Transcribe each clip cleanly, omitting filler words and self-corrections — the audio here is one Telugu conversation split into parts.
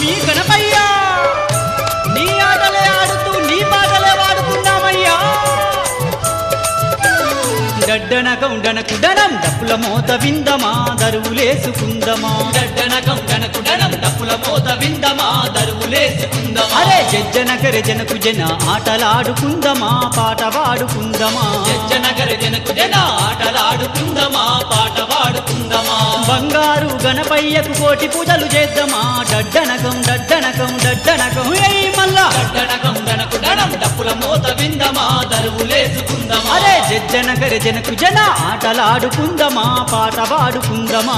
స్వామి గణపయ్య నీ ఆటలే ఆడుతూ నీ పాటలే వాడుతున్నామయ్యా దడ్డనకం డనకుడనం డప్పుల మోత విందమా దరువులేసుకుందమా దడ్డనకం డనకుడనం డప్పుల మోత విందమా దరువులేసుకుందమా అరే జజ్జనగర జనకు జన ఆటలాడుకుందమా పాట పాడుకుందమా జనగర జనకు జన ఆటలాడుకుందమా పాట పాడుకుందమా బంగారు గణపయ్యకు కోటి పూజలు చేద్దామా డడ్డనకం డడ్డనకం డడ్డనకం ఏయ్ మల్లా దడ్డనకం డనకుడనం డప్పుల మోత విందమా దరువులేసుకుందమా అరే జజ్జనగర జనకు జన ఆటలాడుకుందమా పాట పాడుకుందమా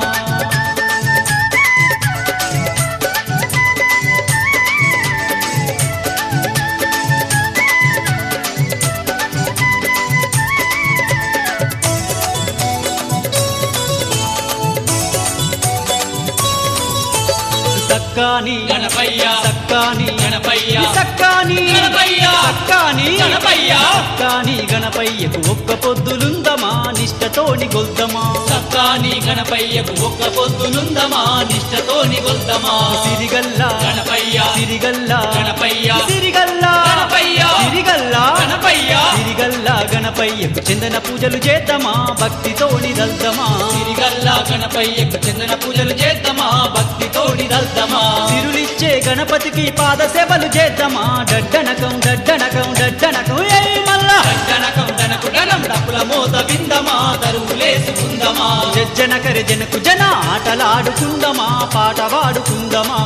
సక్కాని గణపయ్య సక్కాని గణపయ్య సక్కాని గణపయ్య సక్కాని గణపయ్య సక్కాని గణపయ్యకు ఒక్క పొద్దులుందమా నిష్టతోని గొల్దమా సక్కాని గణపయ్యకు ఒక్క పొద్దులుందమా నిష్టతోని గొల్దమా సిరిగల్లా గణపయ్య సిరిగల్లా గణపయ్య సిరిగల్లా గణపయ్య సిరిగల్లా గణపయ్య సిరిగల్లా గణపయ్యకు చందన పూజలు చేద్దామా భక్తితోని దల్దమా సిరిగల్లా గణపయ్యకు చందన పూజలు చేద్దామా భక్తితోని దల్దమా సిరులిచ్చే గణపతికి పాద సేవలు చేద్దామా డడ్డనకం డడ్డనకం డడ్డనకం ఏయ్ మల్లా దడ్డనకం డనకుడనం డప్పుల మోత విందమా దరువులేసుకుందమా జజ్జనకర జనకు జన ఆటలాడుకుందమా పాట పాడుకుందమా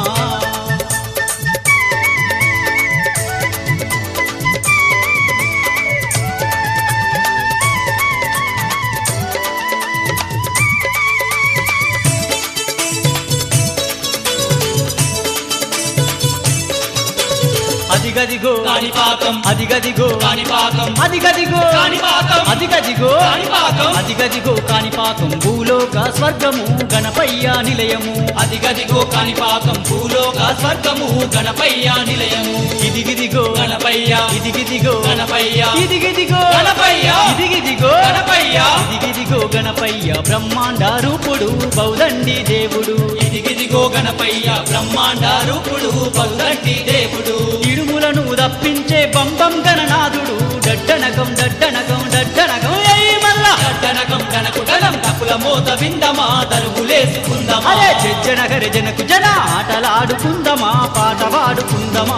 అదిగదిగో కాణిపాకం అదిగదిగో కాణిపాకం అదిగదిగో కాణిపాకం అదిగదిగో కాణిపాకం అదిగదిగో కాణిపాకం భూలోక స్వర్గము గణపయ్య నిలయము అదిగదిగో కాణిపాకం భూలోక స్వర్గము గణపయ్య నిలయము ఇదిగిదిగో గణపయ్య ఇదిగిదిగో గణపయ్య ఇదిగిదిగో గణపయ్య ఇదిగిదిగో గణపయ్య ఇదిగిదిగో గణపయ్య బ్రహ్మాండ రూపుడు బౌదండి దేవుడు ఇదిగిదిగో గణపయ్య బ్రహ్మాండ రూపుడు బౌదండి దేవుడు ఇడుములను తప్పించే బంబం గణనాథుడు డడ్డనకం డడ్డనకం డడ్డనకం ఏయ్ మల్లా దడ్డనకం డనకుడనం డప్పుల మోత విందమా దరువులేసుకుందమా అరే జజ్జనగర జనకు జన ఆటలాడుకుందమా పాట పాడుకుందమా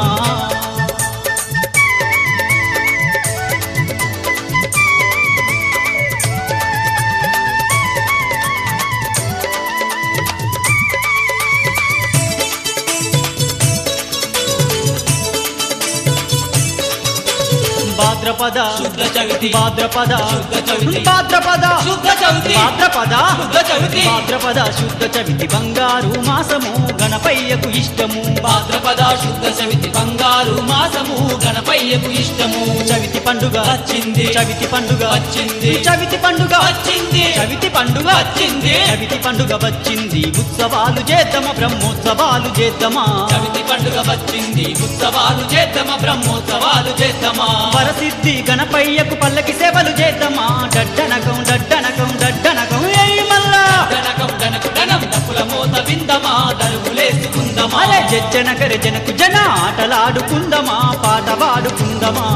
భాద్రపద శుద్ధ చవితి భాద్రపద శుద్ధ చవితి భాద్రపద శుద్ధ చవితి భాద్రపద శుద్ధ చవితి భాద్రపద శుద్ధ చవితి బంగారు మాసము గణపయ్యకు ఇష్టము భాద్రపద శుద్ధ చవితి బంగారు మాసము గణపయ్యకు ఇష్టము చవితి పండుగ వచ్చింది చవితి పండుగ వచ్చింది చవితి పండుగ వచ్చింది చవితి పండుగ వచ్చింది చవితి పండుగ వచ్చింది ఉత్సవాలు చేద్దామా బ్రహ్మోత్సవాలు చేద్దామా చవితి పండుగ వచ్చింది ఉత్సవాలు చేద్దామా బ్రహ్మోత్సవాలు చేద్దామా వరసిద్ధి గణపయ్యకు పల్లకి సేవలు చేద్దామా డడ్డనకం డడ్డనకం డడ్డనకం ఏయ్ మల్లా డనకం డనకుడనం డప్పుల మోత విందమా దరువులేసుకుందమా అరే జజ్జనకర జనకు జన ఆటలాడుకుందమా పాట పాడుకుందమా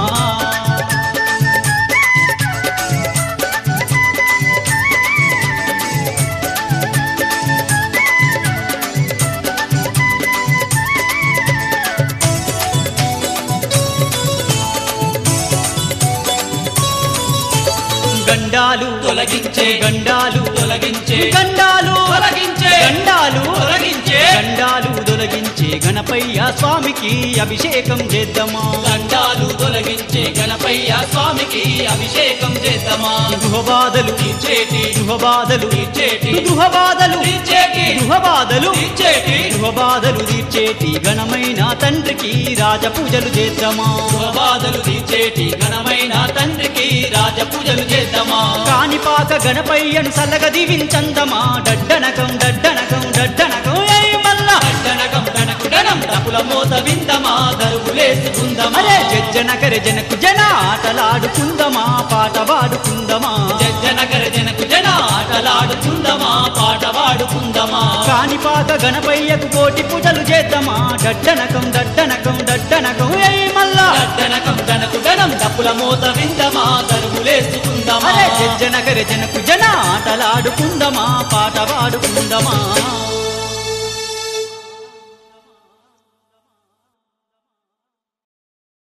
గండాలు తొలగించే గండాలు తొలగించే గండాలు తొలగించే గండాలు తొలగించే గండాలు తొలగించే గణపయ్య స్వామికి అభిషేకం చేద్దామా దండాలు తొలగించే గణపయ్య స్వామికి అభిషేకం చేద్దామా గృహబాధలు తీర్చేటి గృహబాధలు తీర్చేటి గృహబాధలు తీర్చేటి గృహబాధలు తీర్చేటి గృహబాధలు తీర్చేటి ఘనమైన తండ్రికి రాజపూజలు చేద్దామా బాధలు తీర్చేటి ఘనమైన తండ్రికి రాజపూజలు చేద్దామా కాణిపాక గణపయ్యను సల్లగ దీవించందమా డడ్డనకం డడ్డనకం డడ్డనకం ఏయ్ మల్లా డనకం డనకుడనం డప్పుల మోత విందమా దరువులేసుకుందమా అరే జజ్జనకర జనకు జన ఆటలాడుకుందమా పాట పాడుకుందమా జనకర జనకు జన ఆటలాడుకుందమా పాట పాడుకుందమా కానిపాక గణపయ్యకు కోటి పూజలు చేద్దామా డడ్డనకం డడ్డనకం డడ్డనకం ఏయ్ మల్లా దట్టనకం గణకు గణం డప్పుల మోత విందమా దరుములేసుకుందమా జనకు జన ఆటలాడుకుందమా పాట పాడుకుందమా